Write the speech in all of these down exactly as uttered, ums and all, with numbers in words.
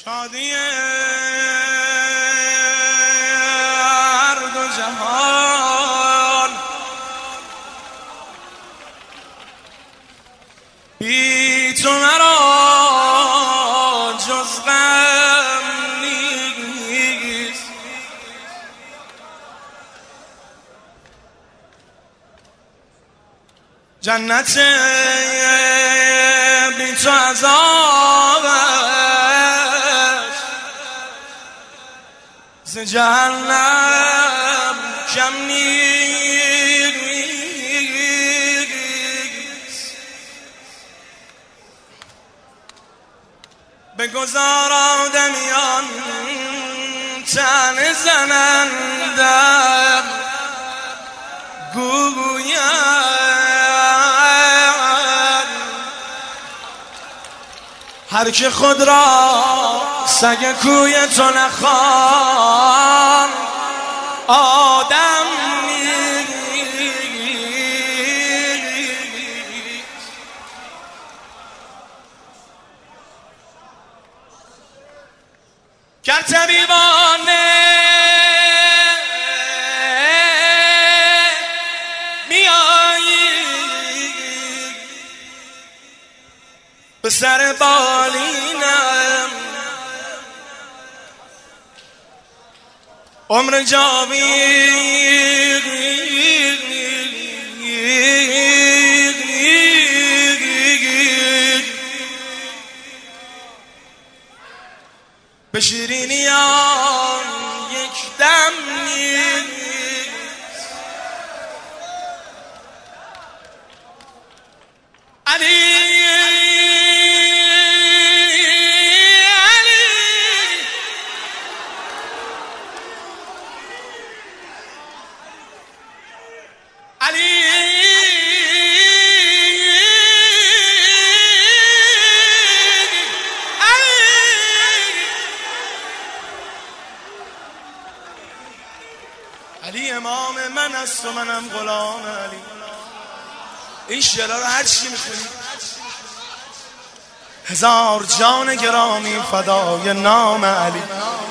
شادی هر دو جهان بی تو مرا جز غم نیست. جنت بی تو عذابش ز جهنم کم نیست. بگذار آدمیان طعنه زنندم، گویم هر که خود را سگ کوی تو نخوان آدم نیست. گر طبیبانه میایی به سر بالینم، عمر جاوید به شیرینیان یک دم نیست. علی علی امام من است و منم غلام علی. این شعرها رو هر چی میخونی هزار جان گرامی فدای نام علی.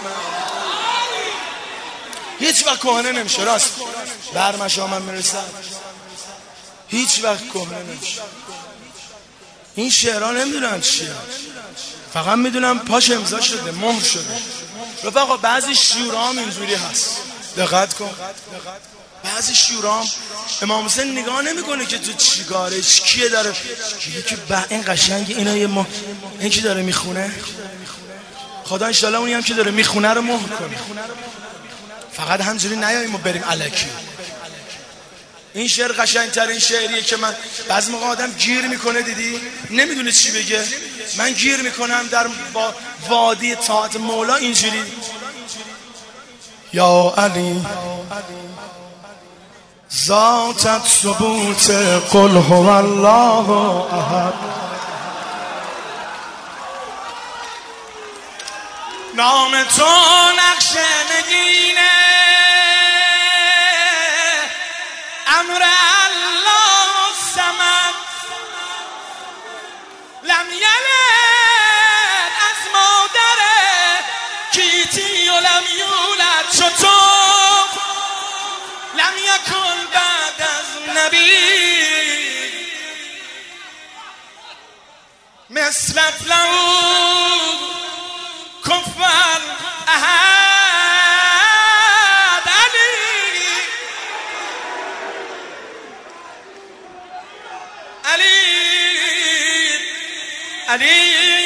هیچ وقت کهنه نمیشه، راست برمشا من میرسد هیچ وقت کهنه نمیشه. این شعرها نمیدونم چیه، فقط میدونم پاش امضا شده، مهر شده. رفقا بعضی شعرام اینجوری هست، دقت کن. بعضی شورام امام حسین نگاه نمیکنه که تو چیکاره کیه داره، میگه که با این قشنگه اینا یه ما این کی داره میخونه، خدا ان شاءالله اونی هم که داره میخونه رو مهر کنه. فقط همجوری نیاییم و بریم الکی. این شعر قشنگترین شعریه که من بعضی موقع آدم گیر میکنه، دیدی نمیدونه چی بگه. من گیر میکنم در با وادی طاعت مولا اینجوری: یا علی ذاتت ثبوت قل هو الله احد، نام تو نقش نگینه، امر الله الصمد، لم یلد از مادر کیتی و لم یولد چطور، لم یکن بعد از نبی مثلت له کفر احد. علی علی علی